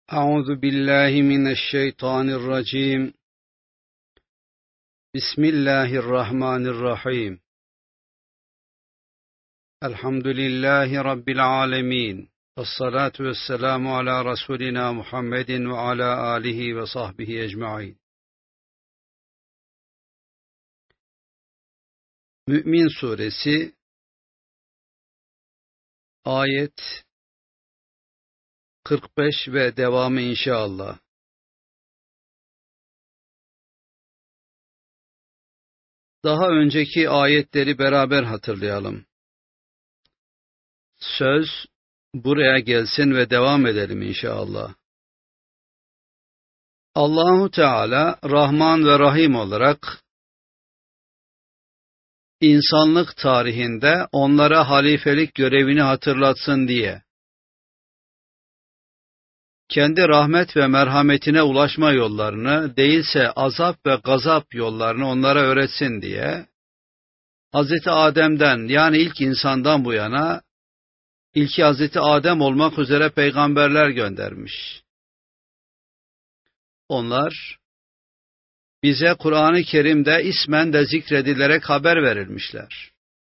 أعوذ بالله من الشيطان الرجيم. بسم الله الرحمن الرحيم. الحمد لله رب العالمين. الصلاة والسلام على رسولنا محمد وعلى آله وصحبه أجمعين. Mü'min Suresi ayet 45 ve devamı inşallah. Daha önceki ayetleri beraber hatırlayalım. Söz buraya gelsin ve devam edelim inşallah. Allahu Teala Rahman ve Rahim olarak insanlık tarihinde onlara halifelik görevini hatırlatsın diye, kendi rahmet ve merhametine ulaşma yollarını, değilse azap ve gazap yollarını onlara öğretsin diye, Hazreti Adem'den yani ilk insandan bu yana, ilki Hazreti Adem olmak üzere peygamberler göndermiş. Onlar, bize Kur'an-ı Kerim'de ismen de zikredilerek haber verilmişler.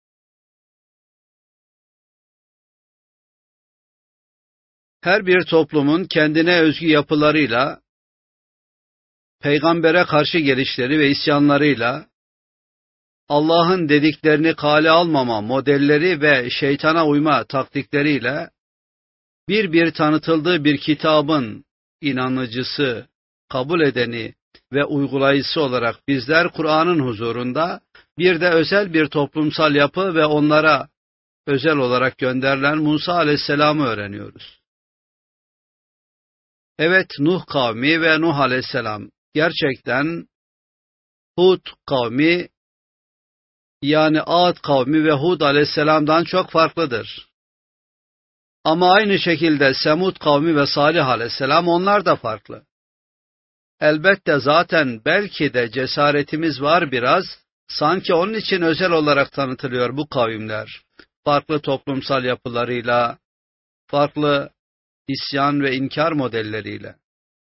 Her bir toplumun kendine özgü yapılarıyla, peygambere karşı gelişleri ve isyanlarıyla, Allah'ın dediklerini kale almama modelleri ve şeytana uyma taktikleriyle, bir tanıtıldığı bir kitabın inanıcısı, kabul edeni ve uygulayıcısı olarak bizler Kur'an'ın huzurunda bir de özel bir toplumsal yapı ve onlara özel olarak gönderilen Musa Aleyhisselam'ı öğreniyoruz. Evet, Nuh kavmi ve Nuh Aleyhisselam gerçekten Hud kavmi yani Ad kavmi ve Hud Aleyhisselam'dan çok farklıdır. Ama aynı şekilde Semud kavmi ve Salih Aleyhisselam onlar da farklı. Elbette zaten belki de cesaretimiz var biraz, sanki onun için özel olarak tanıtılıyor bu kavimler. Farklı toplumsal yapılarıyla, farklı isyan ve inkar modelleriyle.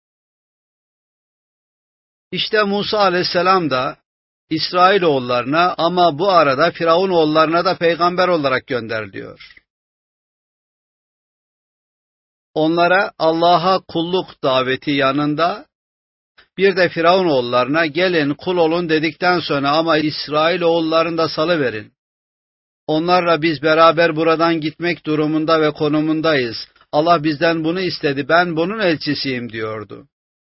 İşte Musa Aleyhisselam da İsrailoğullarına ama bu arada Firavunoğullarına da peygamber olarak gönderiliyor. Onlara Allah'a kulluk daveti yanında bir de Firavunoğullarına gelin kul olun dedikten sonra ama İsrailoğullarını da salıverin. Onlarla biz beraber buradan gitmek durumunda ve konumundayız. Allah bizden bunu istedi, ben bunun elçisiyim diyordu.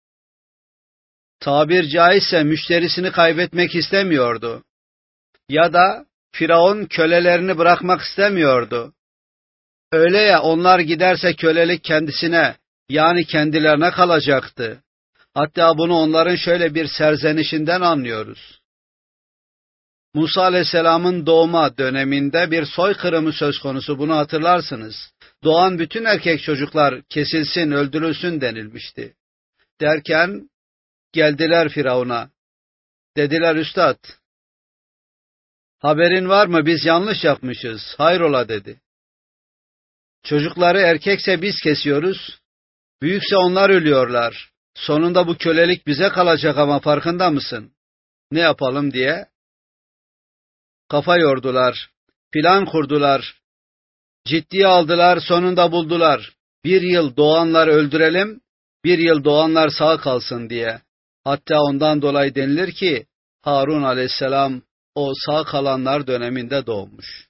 Tabir caizse müşterisini kaybetmek istemiyordu. Ya da Firavun kölelerini bırakmak istemiyordu. Öyle ya onlar giderse kölelik kendisine yani kendilerine kalacaktı. Hatta bunu onların şöyle bir serzenişinden anlıyoruz. Musa Aleyhisselam'ın doğma döneminde bir soykırımı söz konusu, bunu hatırlarsınız. Doğan bütün erkek çocuklar kesilsin, öldürülsün denilmişti. Derken geldiler Firavun'a. Dediler, üstad, haberin var mı, biz yanlış yapmışız, hayrola dedi. Çocukları erkekse biz kesiyoruz, büyükse onlar ölüyorlar. Sonunda bu kölelik bize kalacak ama farkında mısın? Ne yapalım diye kafa yordular, plan kurdular, ciddiye aldılar, sonunda buldular. Bir yıl doğanlar öldürelim, bir yıl doğanlar sağ kalsın diye. Hatta ondan dolayı denilir ki Harun Aleyhisselam o sağ kalanlar döneminde doğmuş.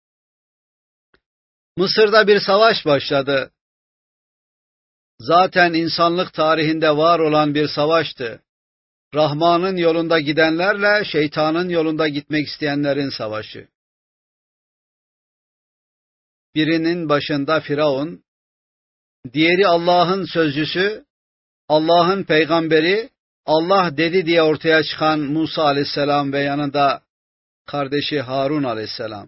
Mısır'da bir savaş başladı. Zaten insanlık tarihinde var olan bir savaştı. Rahman'ın yolunda gidenlerle şeytanın yolunda gitmek isteyenlerin savaşı. Birinin başında Firavun, diğeri Allah'ın sözcüsü, Allah'ın peygamberi, Allah dedi diye ortaya çıkan Musa Aleyhisselam ve yanında kardeşi Harun Aleyhisselam.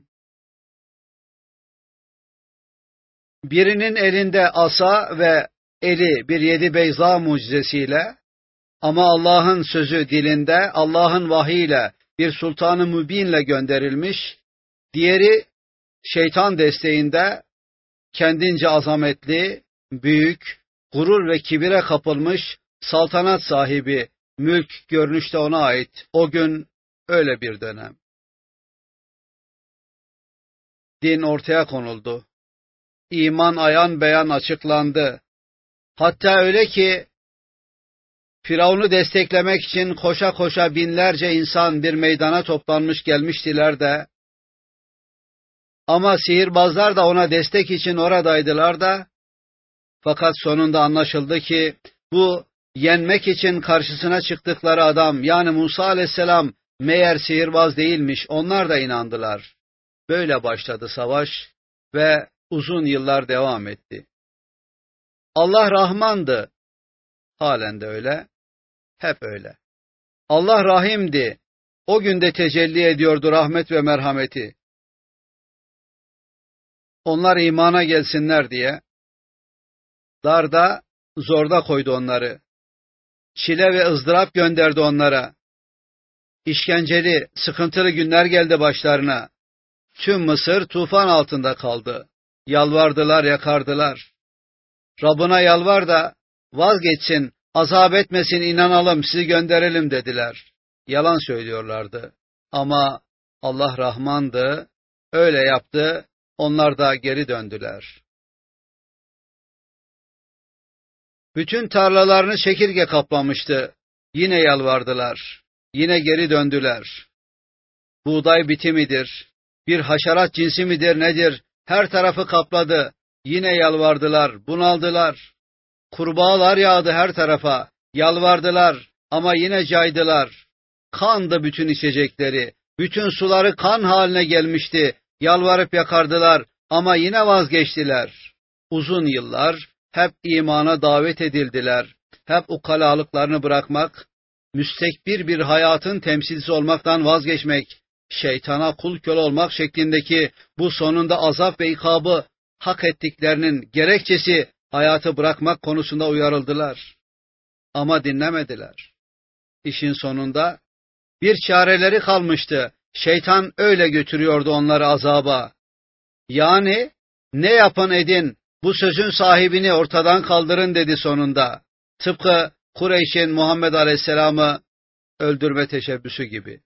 Birinin elinde asa ve eli bir 7 beyza mucizesiyle ama Allah'ın sözü dilinde, Allah'ın vahiyle bir sultan-ı mübinle gönderilmiş, diğeri şeytan desteğinde kendince azametli, büyük, Gurur ve kibire kapılmış, saltanat sahibi, mülk görünüşte ona ait. O gün öyle bir dönem. Din ortaya konuldu. İman ayan beyan açıklandı. Hatta öyle ki Firavun'u desteklemek için koşa koşa binlerce insan bir meydana toplanmış gelmiştiler de, ama sihirbazlar da ona destek için oradaydılar da, fakat sonunda anlaşıldı ki bu yenmek için karşısına çıktıkları adam, yani Musa aleyhisselam, meğer sihirbaz değilmiş. Onlar da inandılar. Böyle başladı savaş ve uzun yıllar devam etti. Allah Rahmandı. Halen de öyle. Hep öyle. Allah Rahim'di. O günde tecelli ediyordu rahmet ve merhameti. Onlar imana gelsinler diye darda, zorda koydu onları. Çile ve ızdırap gönderdi onlara. İşkenceli, sıkıntılı günler geldi başlarına. Tüm Mısır tufan altında kaldı. Yalvardılar, yakardılar. Rabbına yalvar da vazgeçsin, azap etmesin, inanalım, sizi gönderelim dediler. Yalan söylüyorlardı. Ama Allah Rahmandı, öyle yaptı, onlar da geri döndüler. Bütün tarlalarını çekirge kaplamıştı. Yine yalvardılar. Yine geri döndüler. Buğday biti midir? Bir haşerat cinsi midir nedir? Her tarafı kapladı. Yine yalvardılar, bunaldılar. Kurbağalar yağdı her tarafa. Yalvardılar ama yine caydılar. Kandı bütün içecekleri. Bütün suları kan haline gelmişti. Yalvarıp yakardılar ama yine vazgeçtiler. Uzun yıllar hep imana davet edildiler. Hep ukalalıklarını bırakmak, müstekbir bir hayatın temsilcisi olmaktan vazgeçmek, şeytana kul köle olmak şeklindeki bu sonunda azap ve ikabı hak ettiklerinin gerekçesi hayatı bırakmak konusunda uyarıldılar. Ama dinlemediler. İşin sonunda bir çareleri kalmıştı. Şeytan öyle götürüyordu onları azaba. Yani ne yapın edin, bu sözün sahibini ortadan kaldırın dedi sonunda. Tıpkı Kureyş'in Muhammed Aleyhisselam'ı öldürme teşebbüsü gibi.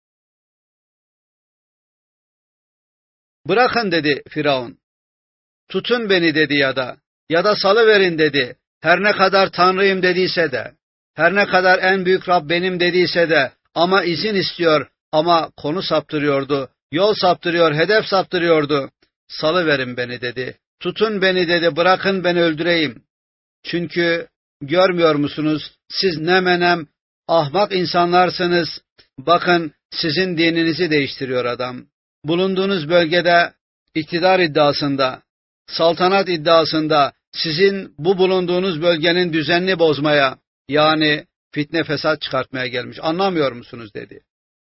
Bırakın dedi Firavun. Tutun beni dedi ya da salıverin dedi. Her ne kadar Tanrıyım dediyse de, her ne kadar en büyük Rab benim dediyse de, ama izin istiyor, ama konu saptırıyordu, yol saptırıyor, hedef saptırıyordu. Salıverin beni dedi. Tutun beni dedi, bırakın beni öldüreyim. Çünkü görmüyor musunuz, siz ne menem ahmak insanlarsınız. Bakın sizin dininizi değiştiriyor adam. Bulunduğunuz bölgede iktidar iddiasında, saltanat iddiasında sizin bu bulunduğunuz bölgenin düzenini bozmaya, yani fitne fesat çıkartmaya gelmiş. Anlamıyor musunuz dedi.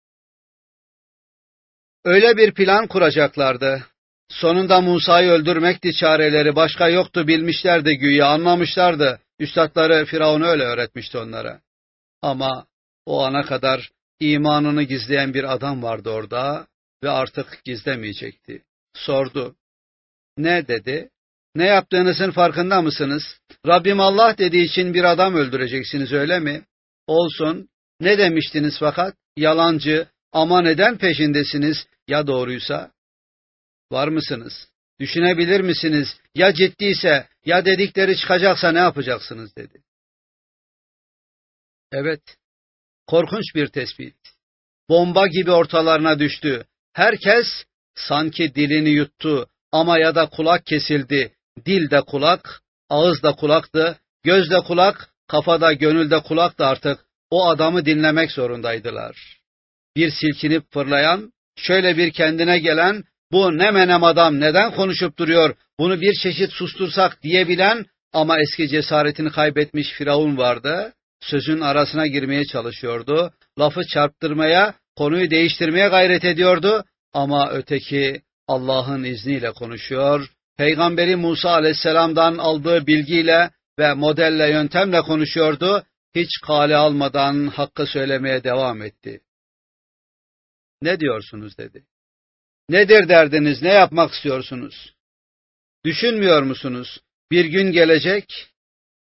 Öyle bir plan kuracaklardı. Sonunda Musa'yı öldürmekti çareleri, başka yoktu bilmişlerdi güya, anlamışlardı. Üstadları Firavun öyle öğretmişti onlara. Ama o ana kadar imanını gizleyen bir adam vardı orada ve artık gizlemeyecekti. Sordu. Ne dedi? Ne yaptığınızın farkında mısınız? Rabbim Allah dediği için bir adam öldüreceksiniz öyle mi? Olsun. Ne demiştiniz fakat? Yalancı. Ama neden peşindesiniz? Ya doğruysa? Var mısınız? Düşünebilir misiniz? Ya ciddiyse, ya dedikleri çıkacaksa ne yapacaksınız dedi. Evet. Korkunç bir tespit. Bomba gibi ortalarına düştü. Herkes sanki dilini yuttu ama ya da kulak kesildi. Dil de kulak, ağız da kulaktı, göz de kulak, kafada, gönülde kulaktı artık. O adamı dinlemek zorundaydılar. Bir silkinip fırlayan, şöyle bir kendine gelen, bu ne menem adam neden konuşup duruyor, bunu bir çeşit sustursak diyebilen ama eski cesaretini kaybetmiş Firavun vardı. Sözün arasına girmeye çalışıyordu, lafı çarptırmaya, konuyu değiştirmeye gayret ediyordu ama öteki Allah'ın izniyle konuşuyor, Peygamberi Musa aleyhisselamdan aldığı bilgiyle ve modelle, yöntemle konuşuyordu, hiç kale almadan hakkı söylemeye devam etti. Ne diyorsunuz dedi. Nedir derdiniz, ne yapmak istiyorsunuz? Düşünmüyor musunuz? Bir gün gelecek,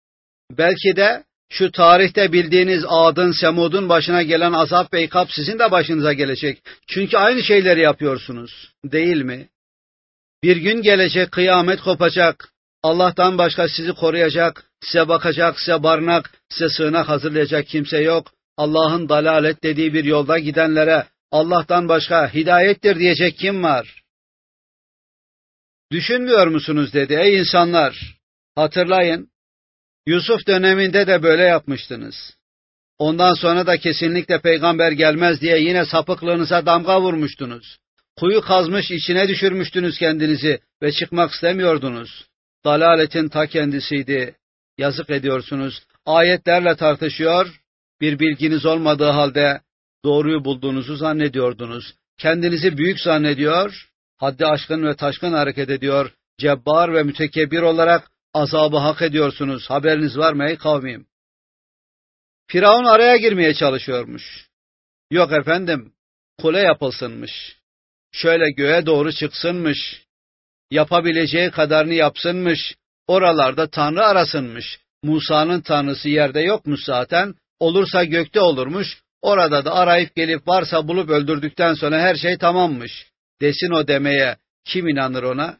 Belki de şu tarihte bildiğiniz Ad'ın, Semud'un başına gelen azap ve ikab sizin de başınıza gelecek. Çünkü aynı şeyleri yapıyorsunuz, değil mi? Bir gün gelecek, kıyamet kopacak. Allah'tan başka sizi koruyacak, size bakacak, size barınak, size sığınak hazırlayacak kimse yok. Allah'ın dalalet dediği bir yolda gidenlere Allah'tan başka hidayettir diyecek kim var? Düşünmüyor musunuz dedi. Ey insanlar, hatırlayın. Yusuf döneminde de böyle yapmıştınız. Ondan sonra da kesinlikle peygamber gelmez diye yine sapıklığınıza damga vurmuştunuz. Kuyu kazmış içine düşürmüştünüz kendinizi ve çıkmak istemiyordunuz. Dalaletin ta kendisiydi. Yazık ediyorsunuz. Ayetlerle tartışıyor, bir bilginiz olmadığı halde doğruyu bulduğunuzu zannediyordunuz. Kendinizi büyük zannediyor, haddi aşkın ve taşkın hareket ediyor, cebbar ve mütekebbir olarak azabı hak ediyorsunuz. Haberiniz var mı ey kavmim? Firavun araya girmeye çalışıyormuş. Yok efendim, kule yapılsınmış. Şöyle göğe doğru çıksınmış. Yapabileceği kadarını yapsınmış. Oralarda tanrı arasınmış. Musa'nın tanrısı yerde yokmuş zaten. Olursa gökte olurmuş. Orada da arayıp gelip varsa bulup öldürdükten sonra her şey tamammış. Desin o demeye kim inanır ona?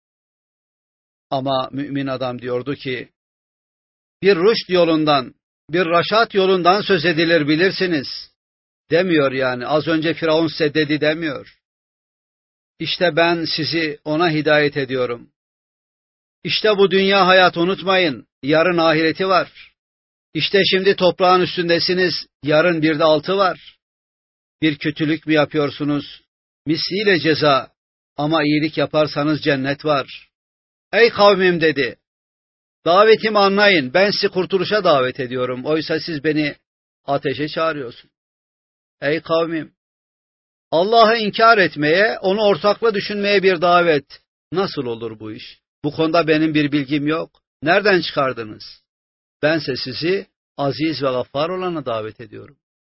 Ama mümin adam diyordu ki, bir rüşt yolundan, bir raşat yolundan söz edilir bilirsiniz. Demiyor yani, az önce Firavun size dedi demiyor. İşte ben sizi ona hidayet ediyorum. İşte bu dünya hayatı unutmayın, yarın ahireti var. İşte şimdi toprağın üstündesiniz, yarın bir de altı var. Bir kötülük mü yapıyorsunuz? Misliyle ceza, ama iyilik yaparsanız cennet var. Ey kavmim dedi, davetimi anlayın, ben sizi kurtuluşa davet ediyorum, oysa siz beni ateşe çağırıyorsunuz. Ey kavmim, Allah'ı inkar etmeye, onu ortakla düşünmeye bir davet. Nasıl olur bu iş? Bu konuda benim bir bilgim yok. Nereden çıkardınız? Bense sizi aziz ve gaffar olana davet ediyorum.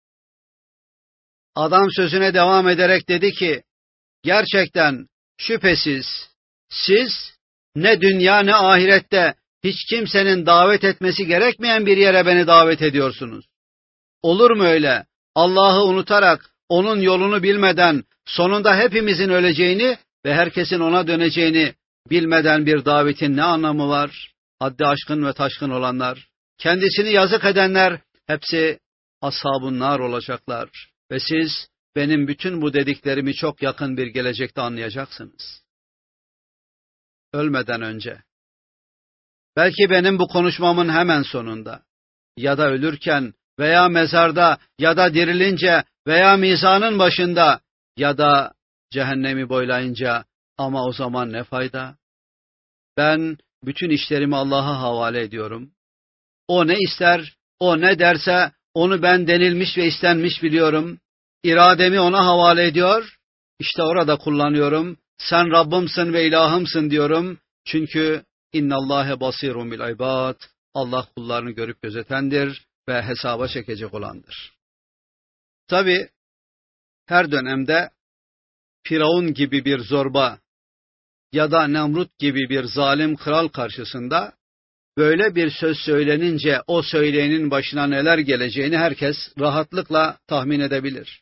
Adam sözüne devam ederek dedi ki, gerçekten şüphesiz siz ne dünya ne ahirette hiç kimsenin davet etmesi gerekmeyen bir yere beni davet ediyorsunuz. Olur mu öyle? Allah'ı unutarak, onun yolunu bilmeden, sonunda hepimizin öleceğini ve herkesin ona döneceğini bilmeden bir davetin ne anlamı var? Haddi aşkın ve taşkın olanlar, kendisini yazık edenler, hepsi ashab-ın nar olacaklar. Ve siz benim bütün bu dediklerimi çok yakın bir gelecekte anlayacaksınız. Ölmeden önce, belki benim bu konuşmamın hemen sonunda, ya da ölürken veya mezarda ya da dirilince veya mizanın başında ya da cehennemi boylayınca, ama o zaman ne fayda? Ben bütün işlerimi Allah'a havale ediyorum. O ne ister, o ne derse onu ben denilmiş ve istenmiş biliyorum. İrademi ona havale ediyor. İşte orada kullanıyorum. Sen Rabbimsin ve ilahımsın diyorum. Çünkü innallâhe basîrun bil ibâd. Allah kullarını görüp gözetendir ve hesaba çekecek olandır. Tabi her dönemde Firavun gibi bir zorba ya da Nemrut gibi bir zalim kral karşısında böyle bir söz söylenince o söyleyenin başına neler geleceğini herkes rahatlıkla tahmin edebilir.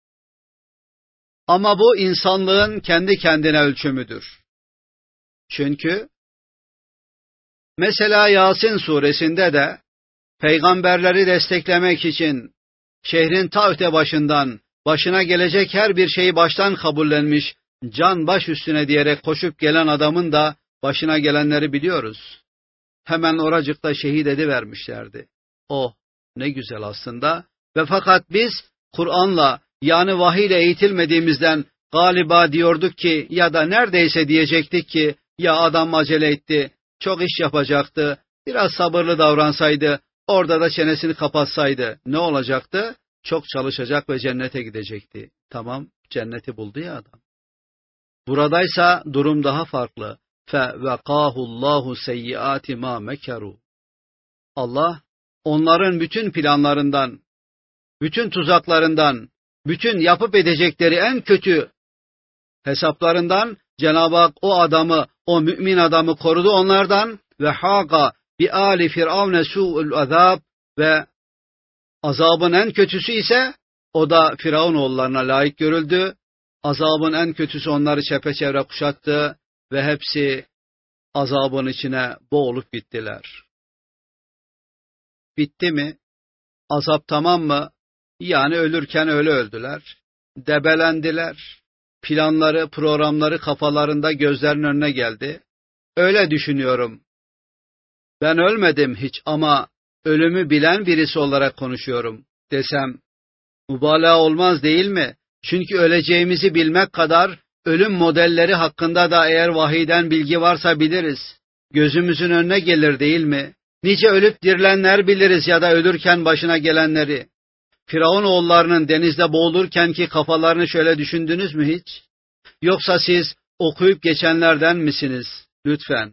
Ama bu insanlığın kendi kendine ölçümüdür. Çünkü mesela Yasin suresinde de peygamberleri desteklemek için şehrin ta öte başına gelecek her bir şeyi baştan kabullenmiş, can baş üstüne diyerek koşup gelen adamın da başına gelenleri biliyoruz. Hemen oracıkta şehit edivermişlerdi. Oh, ne güzel aslında. Ve fakat biz Kur'an'la, yani vahiyle eğitilmediğimizden galiba diyorduk ki, ya da neredeyse diyecektik ki, ya adam acele etti, çok iş yapacaktı, biraz sabırlı davransaydı, orada da çenesini kapatsaydı ne olacaktı? Çok çalışacak ve cennete gidecekti. Tamam, cenneti buldu ya adam. Buradaysa durum daha farklı. فَوَقَاهُ اللّٰهُ سَيِّئَاتِ مَا مَكَرُوا. Allah onların bütün planlarından, bütün tuzaklarından, bütün yapıp edecekleri en kötü hesaplarından Cenab-ı Hak o adamı, o mümin adamı korudu onlardan ve hâga bi ali firavne su'ul azab ve azabın en kötüsü ise o da Firavun oğullarına layık görüldü. Azabın en kötüsü onları çepeçevre kuşattı ve hepsi azabın içine boğulup gittiler. Bitti mi? Azap tamam mı? Yani ölürken öyle öldüler. Debelendiler. Planları, programları kafalarında gözlerinin önüne geldi. Öyle düşünüyorum. Ben ölmedim hiç ama ölümü bilen birisi olarak konuşuyorum desem mübalağa olmaz değil mi? Çünkü öleceğimizi bilmek kadar ölüm modelleri hakkında da eğer vahiyden bilgi varsa biliriz. Gözümüzün önüne gelir değil mi? Nice ölüp dirilenler biliriz ya da ölürken başına gelenleri. Firavun oğullarının denizde boğulurken ki kafalarını şöyle düşündünüz mü hiç? Yoksa siz okuyup geçenlerden misiniz? Lütfen.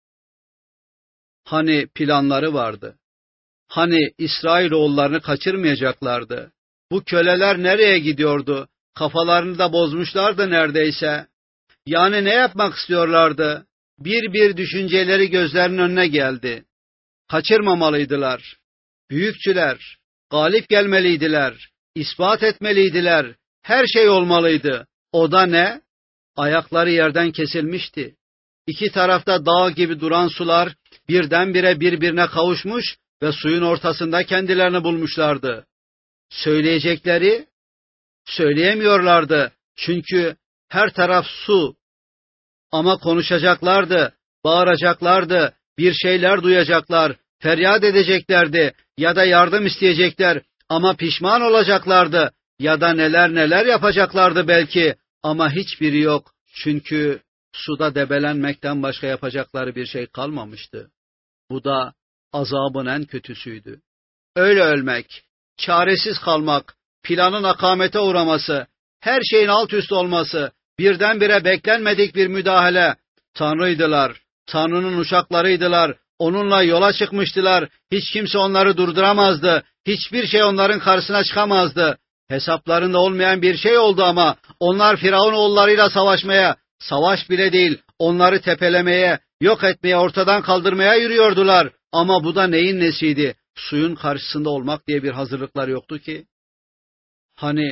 Hani planları vardı? Hani İsrailoğullarını kaçırmayacaklardı? Bu köleler nereye gidiyordu? Kafalarını da bozmuşlardı neredeyse. Yani ne yapmak istiyorlardı? Bir düşünceleri gözlerinin önüne geldi. Kaçırmamalıydılar. Büyükçüler, galip gelmeliydiler, ispat etmeliydiler. Her şey olmalıydı. O da ne? Ayakları yerden kesilmişti. İki tarafta dağ gibi duran sular birdenbire birbirine kavuşmuş ve suyun ortasında kendilerini bulmuşlardı. Söyleyecekleri söyleyemiyorlardı çünkü her taraf su. Ama konuşacaklardı, bağıracaklardı, bir şeyler duyacaklar, feryat edeceklerdi ya da yardım isteyecekler ama pişman olacaklardı ya da neler yapacaklardı belki ama hiçbiri yok çünkü suda debelenmekten başka yapacakları bir şey kalmamıştı. Bu da azabın en kötüsüydü. Öyle ölmek, çaresiz kalmak, planın akamete uğraması, her şeyin alt üst olması, birdenbire beklenmedik bir müdahale. Tanrıydılar, Tanrı'nın uşaklarıydılar, onunla yola çıkmıştılar, hiç kimse onları durduramazdı, hiçbir şey onların karşısına çıkamazdı. Hesaplarında olmayan bir şey oldu ama onlar Firavun oğullarıyla savaşmaya, savaş bile değil, onları tepelemeye, yok etmeye, ortadan kaldırmaya yürüyordular. Ama bu da neyin nesiydi? Suyun karşısında olmak diye bir hazırlıkları yoktu ki. Hani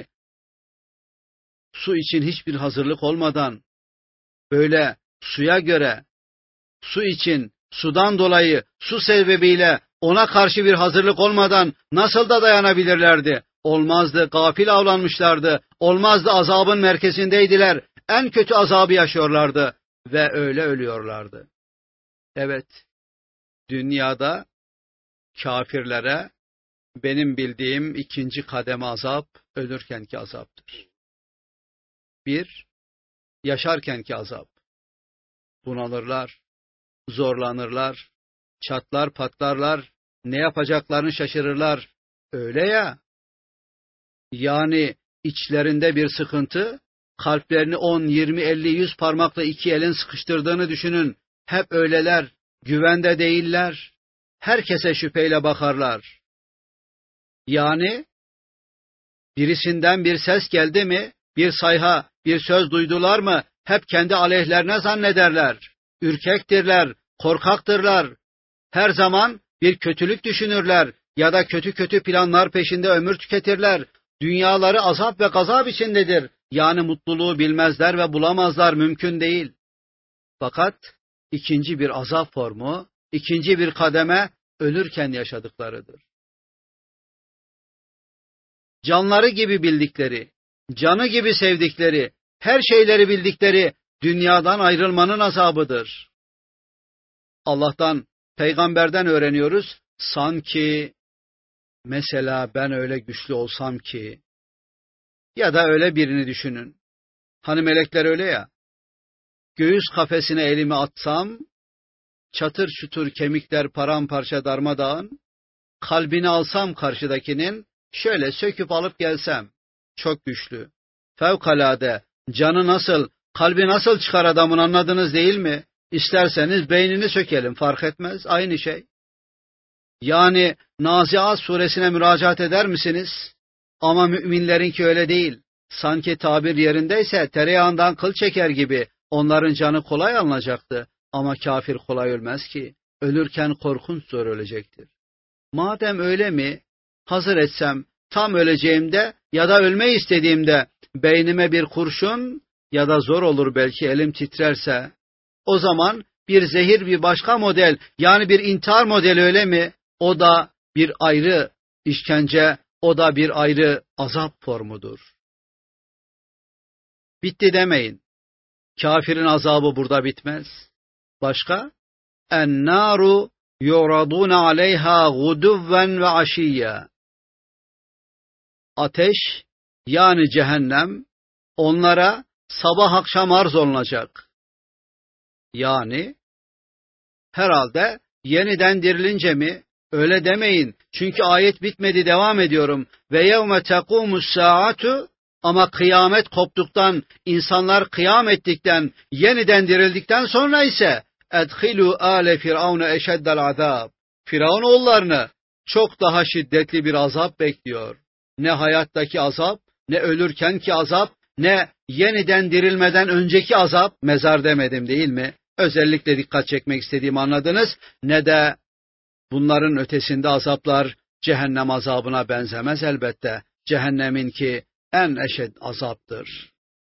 su için hiçbir hazırlık olmadan, böyle suya göre, su için, sudan dolayı, su sebebiyle ona karşı bir hazırlık olmadan nasıl da dayanabilirlerdi? Olmazdı, gafil avlanmışlardı, olmazdı, azabın merkezindeydiler, en kötü azabı yaşıyorlardı ve öyle ölüyorlardı. Evet, dünyada kafirlere benim bildiğim ikinci kademe azap ölürkenki azaptır. Bir, yaşarkenki azap. Bunalırlar, zorlanırlar, çatlar patlarlar, ne yapacaklarını şaşırırlar. Öyle ya. Yani içlerinde bir sıkıntı, kalplerini 10, 20, 50, 100 parmakla iki elin sıkıştırdığını düşünün. Hep öyleler, güvende değiller. Herkese şüpheyle bakarlar. Yani birisinden bir ses geldi mi, bir sayha, bir söz duydular mı, hep kendi aleyhlerine zannederler. Ürkektirler, korkaktırlar. Her zaman bir kötülük düşünürler ya da kötü planlar peşinde ömür tüketirler. Dünyaları azap ve gazap içindedir. Yani mutluluğu bilmezler ve bulamazlar, mümkün değil. Fakat ikinci bir azap formu, ikinci bir kademe ölürken yaşadıklarıdır. Canları gibi bildikleri, canı gibi sevdikleri, her şeyleri bildikleri dünyadan ayrılmanın azabıdır. Allah'tan, peygamberden öğreniyoruz. Sanki mesela ben öyle güçlü olsam ki ya da öyle birini düşünün. Hani melekler öyle ya. Göğüs kafesine elimi atsam, çatır çutur kemikler paramparça darmadağın, kalbini alsam karşıdakinin, şöyle söküp alıp gelsem, çok güçlü, fevkalade, canı nasıl, kalbi nasıl çıkar adamın, anladınız değil mi? İsterseniz beynini sökelim, fark etmez, aynı şey. Yani Naziat suresine müracaat eder misiniz? Ama müminlerinki öyle değil. Sanki tabir yerindeyse tereyağından kıl çeker gibi onların canı kolay alınacaktı. Ama kafir kolay ölmez ki. ölürken korkunç zor ölecektir. Madem öyle mi, hazır etsem tam öleceğimde ya da ölmeyi istediğimde beynime bir kurşun ya da zor olur belki elim titrerse, o zaman bir zehir bir başka model, yani bir intihar modeli öyle mi? O da bir ayrı işkence, o da bir ayrı azap formudur. Bitti demeyin. Kafirin azabı burada bitmez. Başka? En-naru yuradun aleyha guduven ve aşiyya. Ateş, yani cehennem, onlara sabah akşam arz olunacak. Yani herhalde yeniden dirilince mi? Öyle demeyin. Çünkü ayet bitmedi, devam ediyorum. Ve yevme tekumus saatu, ama kıyamet koptuktan, insanlar kıyam ettikten, yeniden dirildikten sonra ise edhilu ale firavune eşeddel azab. Firavun oğullarını çok daha şiddetli bir azap bekliyor. Ne hayattaki azap, ne ölürkenki azap, ne yeniden dirilmeden önceki azap, mezar demedim değil mi? Özellikle dikkat çekmek istediğimi anladınız. Ne de bunların ötesinde azaplar cehennem azabına benzemez elbette. Cehenneminki en eşed azaptır.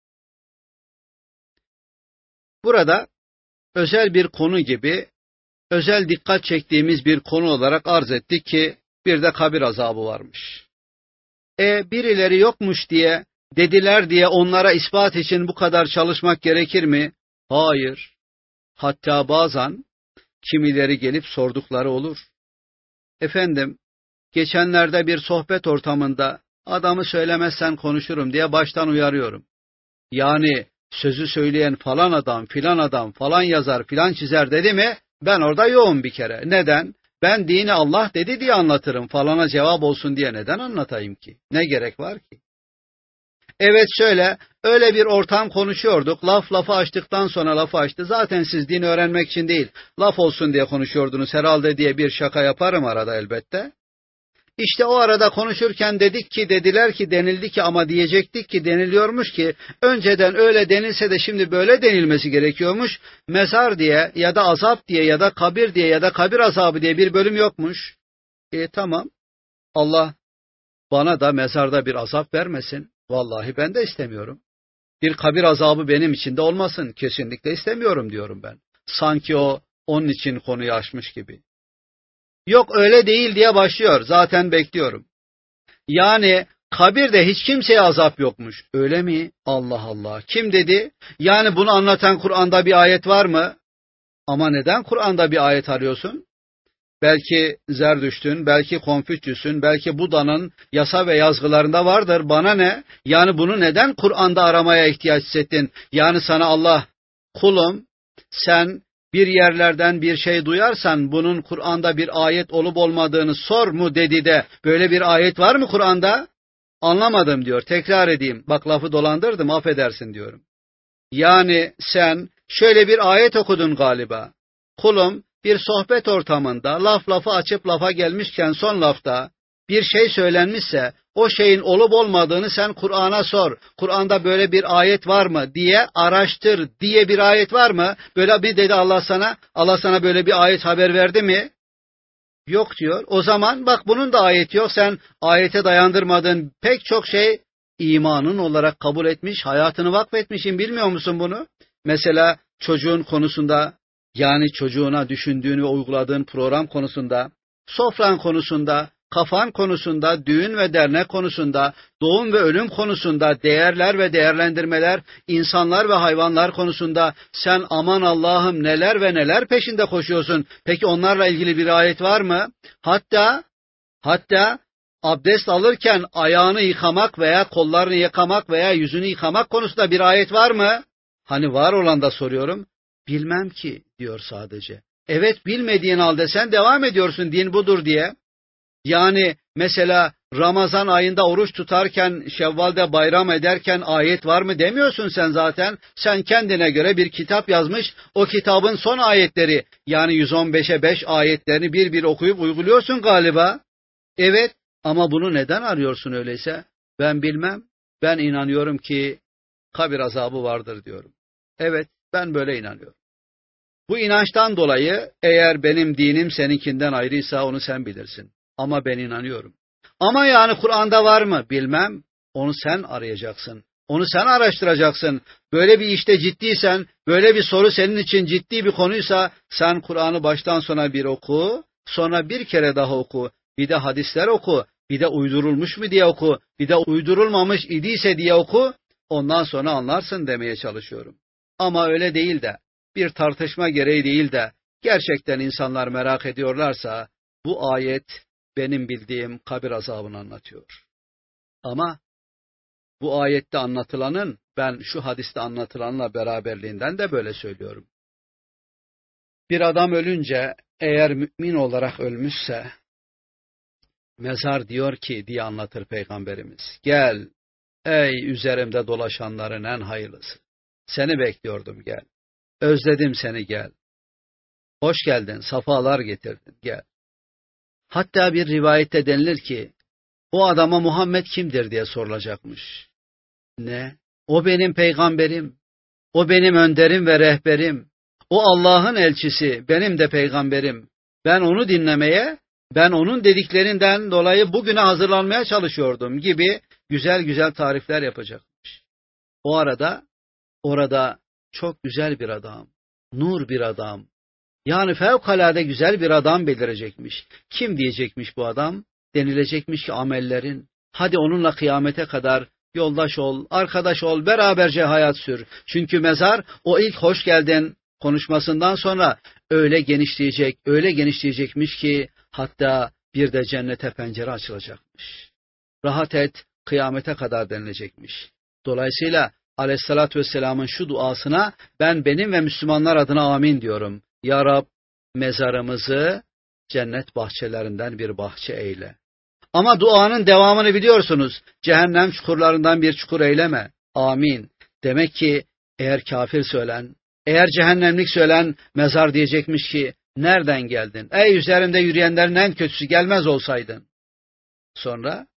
Burada özel bir konu gibi, özel dikkat çektiğimiz bir konu olarak arz ettik ki bir de kabir azabı varmış. Birileri yokmuş diye, dediler diye onlara ispat için bu kadar çalışmak gerekir mi? Hayır. Hatta bazen kimileri gelip sordukları olur. Efendim, geçenlerde bir sohbet ortamında adamı söylemezsen konuşurum diye baştan uyarıyorum. Yani sözü söyleyen falan adam, filan adam, falan yazar, filan çizer dedi mi, ben orada yoğum bir kere. Neden? Ben dini Allah dedi diye anlatırım, falana cevap olsun diye neden anlatayım ki? Ne gerek var ki? Evet şöyle, öyle bir ortam konuşuyorduk, lafı açtıktan sonra lafı açtı. Zaten siz dini öğrenmek için değil, laf olsun diye konuşuyordunuz herhalde diye bir şaka yaparım arada elbette. İşte o arada konuşurken dedik ki, dediler ki, denildi ki, ama diyecektik ki, deniliyormuş ki, önceden öyle denilse de şimdi böyle denilmesi gerekiyormuş. Mezar diye ya da azap diye ya da kabir diye ya da kabir azabı diye bir bölüm yokmuş. Tamam, Allah bana da mezarda bir azap vermesin. Vallahi ben de istemiyorum. Bir kabir azabı benim için de olmasın. Kesinlikle istemiyorum diyorum ben. Sanki o onun için konuyu açmış gibi. Yok öyle değil diye başlıyor. Zaten bekliyorum. Yani kabirde hiç kimseye azap yokmuş. Öyle mi? Allah Allah. Kim dedi? Yani bunu anlatan Kur'an'da bir ayet var mı? Ama neden Kur'an'da bir ayet arıyorsun? Belki Zerdüşt'ün, belki Konfüçyüs'ün, belki Buda'nın yasa ve yazgılarında vardır. Bana ne? Yani bunu neden Kur'an'da aramaya ihtiyaç hissettin? Yani sana Allah, kulum, sen bir yerlerden bir şey duyarsan bunun Kur'an'da bir ayet olup olmadığını sor mu dedi de böyle bir ayet var mı Kur'an'da? Anlamadım diyor. Tekrar edeyim. Bak lafı dolandırdım, affedersin diyorum. Yani sen şöyle bir ayet okudun galiba. Kulum, bir sohbet ortamında lafı açıp lafa gelmişken son lafta bir şey söylenmişse o şeyin olup olmadığını sen Kur'an'a sor. Kur'an'da böyle bir ayet var mı diye araştır diye bir ayet var mı? Böyle bir dedi Allah sana. Allah sana böyle bir ayet haber verdi mi? Yok diyor. O zaman bak bunun da ayeti yok. Sen ayete dayandırmadığın pek çok şey imanın olarak kabul etmiş, hayatını vakfetmişsin. Bilmiyor musun bunu? Mesela çocuğun konusunda, yani çocuğuna düşündüğün ve uyguladığın program konusunda, sofran konusunda, kafan konusunda, düğün ve dernek konusunda, doğum ve ölüm konusunda, değerler ve değerlendirmeler, insanlar ve hayvanlar konusunda sen aman Allah'ım neler ve neler peşinde koşuyorsun. Peki onlarla ilgili bir ayet var mı? Hatta abdest alırken ayağını yıkamak veya kollarını yıkamak veya yüzünü yıkamak konusunda bir ayet var mı? Hani var olan da soruyorum. Bilmem ki diyor sadece. Evet, bilmediğin halde sen devam ediyorsun din budur diye. Yani mesela Ramazan ayında oruç tutarken, Şevval'de bayram ederken ayet var mı demiyorsun sen zaten. Sen kendine göre bir kitap yazmış, o kitabın son ayetleri, yani 115'e 5 ayetlerini bir bir okuyup uyguluyorsun galiba. Evet, ama bunu neden arıyorsun öyleyse? Ben bilmem, ben inanıyorum ki kabir azabı vardır diyorum. Evet, ben böyle inanıyorum. Bu inançtan dolayı eğer benim dinim seninkinden ayrıysa onu sen bilirsin. Ama ben inanıyorum. Ama yani Kur'an'da var mı? Bilmem. Onu sen arayacaksın. Onu sen araştıracaksın. Böyle bir işte ciddiysen, böyle bir soru senin için ciddi bir konuysa sen Kur'an'ı baştan sona bir oku, sonra bir kere daha oku, bir de hadisler oku, bir de uydurulmuş mu diye oku, bir de uydurulmamış idiyse diye oku, ondan sonra anlarsın demeye çalışıyorum. Ama öyle değil de, bir tartışma gereği değil de, gerçekten insanlar merak ediyorlarsa, bu ayet benim bildiğim kabir azabını anlatıyor. Ama bu ayette anlatılanın ben şu hadiste anlatılanla beraberliğinden de böyle söylüyorum. Bir adam ölünce eğer mümin olarak ölmüşse mezar diyor ki diye anlatır Peygamberimiz. Gel ey üzerimde dolaşanların en hayırlısı. Seni bekliyordum gel. Özledim seni gel. Hoş geldin, safalar getirdin gel. Hatta bir rivayette denilir ki o adama Muhammed kimdir diye sorulacakmış. Ne? O benim peygamberim. O benim önderim ve rehberim. O Allah'ın elçisi, benim de peygamberim. Ben onu dinlemeye, ben onun dediklerinden dolayı bugüne hazırlanmaya çalışıyordum gibi güzel güzel tarifler yapacakmış. O arada, orada çok güzel bir adam, nur bir adam, yani fevkalade güzel bir adam belirecekmiş. Kim diyecekmiş bu adam? Denilecekmiş ki amellerin, hadi onunla kıyamete kadar yoldaş ol, arkadaş ol, beraberce hayat sür. Çünkü mezar o ilk hoş geldin konuşmasından sonra öyle genişleyecek, öyle genişleyecekmiş ki hatta bir de cennete pencere açılacakmış. Rahat et, kıyamete kadar denilecekmiş. Dolayısıyla Aleyhissalatü Vesselam'ın şu duasına ben benim ve Müslümanlar adına amin diyorum. Ya Rab, mezarımızı cennet bahçelerinden bir bahçe eyle. Ama duanın devamını biliyorsunuz. Cehennem çukurlarından bir çukur eyleme. Amin. Demek ki eğer kafir söylen, eğer cehennemlik söylen mezar diyecekmiş ki nereden geldin? Ey üzerinde yürüyenlerin en kötüsü gelmez olsaydın. Sonra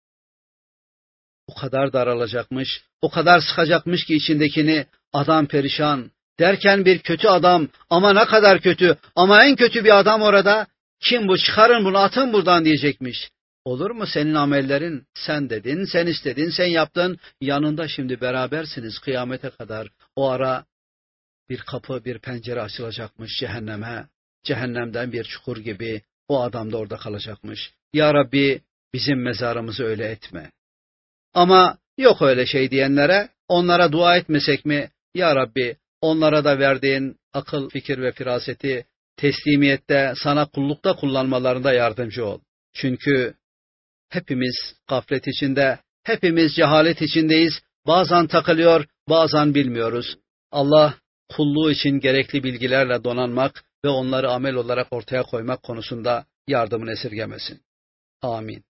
o kadar daralacakmış, o kadar sıkacakmış ki içindekini adam perişan. Derken bir kötü adam ama ne kadar kötü ama en kötü bir adam orada. Kim bu çıkarın bunu atın buradan diyecekmiş. Olur mu senin amellerin? Sen dedin, sen istedin, sen yaptın. Yanında şimdi berabersiniz kıyamete kadar. O ara bir kapı, bir pencere açılacakmış cehenneme. Cehennemden bir çukur gibi o adam da orada kalacakmış. Ya Rabbi bizim mezarımızı öyle etme. Ama yok öyle şey diyenlere onlara dua etmesek mi? Ya Rabbi onlara da verdiğin akıl, fikir ve firaseti teslimiyette, sana kullukta kullanmalarında yardımcı ol. Çünkü hepimiz gaflet içinde, hepimiz cehalet içindeyiz. Bazen takılıyor, bazen bilmiyoruz. Allah kulluğu için gerekli bilgilerle donanmak ve onları amel olarak ortaya koymak konusunda yardımını esirgemesin. Amin.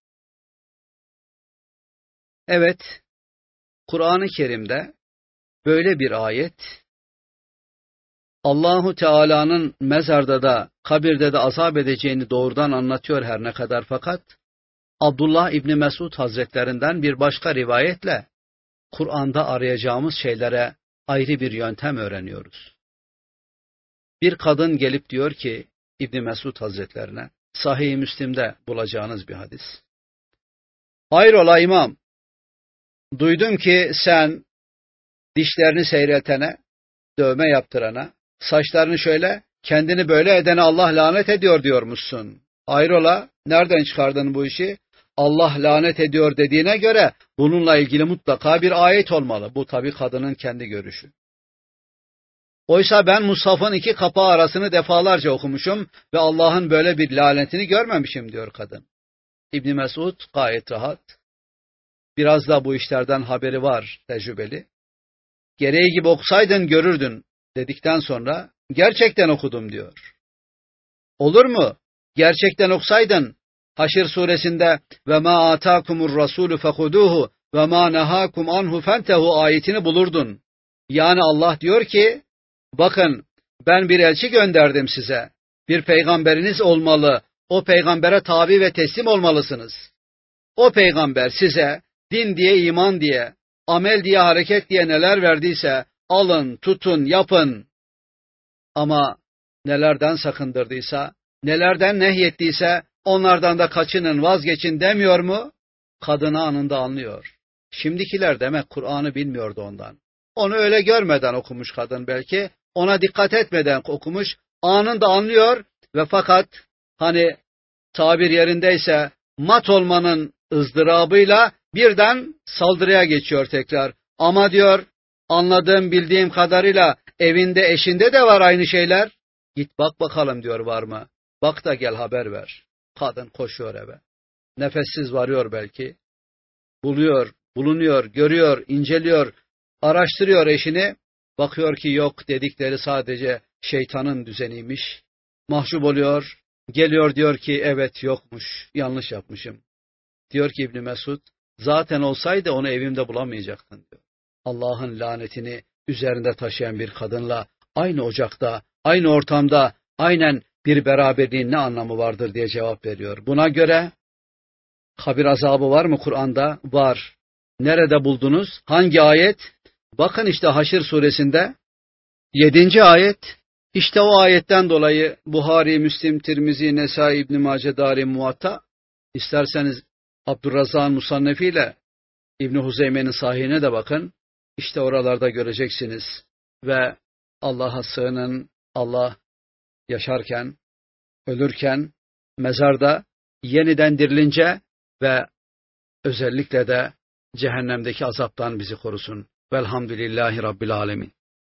Evet, Kur'an-ı Kerim'de böyle bir ayet, Allahu Teala'nın mezarda da kabirde de azap edeceğini doğrudan anlatıyor her ne kadar, fakat Abdullah İbni Mesud Hazretlerinden bir başka rivayetle Kur'an'da arayacağımız şeylere ayrı bir yöntem öğreniyoruz. Bir kadın gelip diyor ki İbni Mesud Hazretlerine, Sahih-i Müslim'de bulacağınız bir hadis. Hayrola imam, duydum ki sen dişlerini seyreltene, dövme yaptırana, saçlarını şöyle, kendini böyle edene Allah lanet ediyor diyormuşsun. Hayrola, nereden çıkardın bu işi? Allah lanet ediyor dediğine göre bununla ilgili mutlaka bir ayet olmalı. Bu tabii kadının kendi görüşü. Oysa ben Mushaf'ın iki kapağı arasını defalarca okumuşum ve Allah'ın böyle bir lanetini görmemişim diyor kadın. İbn Mesud gayet rahat. Biraz da bu işlerden haberi var, tecrübeli. Gereği gibi okusaydın görürdün dedikten sonra gerçekten okudum diyor. Olur mu? Gerçekten okusaydın Haşr suresinde ve ma atakumur rasulü fehuduhu ve ma nehakum anhu fentehu ayetini bulurdun. Yani Allah diyor ki bakın ben bir elçi gönderdim size. Bir peygamberiniz olmalı. O peygambere tabi ve teslim olmalısınız. O peygamber size din diye, iman diye, amel diye, hareket diye neler verdiyse alın, tutun, yapın. Ama nelerden sakındırdıysa, nelerden nehyettiyse onlardan da kaçının, vazgeçin demiyor mu? Kadını anında anlıyor. Şimdikiler demek Kur'an'ı bilmiyordu ondan. Onu öyle görmeden okumuş kadın belki, ona dikkat etmeden okumuş, anında anlıyor ve fakat hani tabir yerindeyse mat olmanın ızdırabıyla birden saldırıya geçiyor tekrar. Ama diyor, anladığım bildiğim kadarıyla evinde eşinde de var aynı şeyler. Git bak bakalım diyor, var mı? Bak da gel haber ver. Kadın koşuyor eve. Nefessiz varıyor belki. Bulunuyor, görüyor, inceliyor, araştırıyor eşini. Bakıyor ki yok, dedikleri sadece şeytanın düzeniymiş. Mahcup oluyor. Geliyor diyor ki evet yokmuş, yanlış yapmışım. Diyor ki İbn Mesud, zaten olsaydı onu evimde bulamayacaktın diyor. Allah'ın lanetini üzerinde taşıyan bir kadınla aynı ocakta, aynı ortamda, aynen bir beraberliğin ne anlamı vardır diye cevap veriyor. Buna göre kabir azabı var mı Kur'an'da? Var. Nerede buldunuz? Hangi ayet? Bakın işte Haşr suresinde 7. ayet. İşte o ayetten dolayı Buhari, Müslim, Tirmizi, Nesai, İbn Mace, Darim, Muvatta, isterseniz Abdurrazzak'ın Musannefiyle İbn Huzeyme'nin sahihine de bakın. İşte oralarda göreceksiniz. Ve Allah'a sığının. Allah yaşarken, ölürken, mezarda yeniden dirilince ve özellikle de cehennemdeki azaptan bizi korusun. Velhamdülillahi Rabbil Alemin.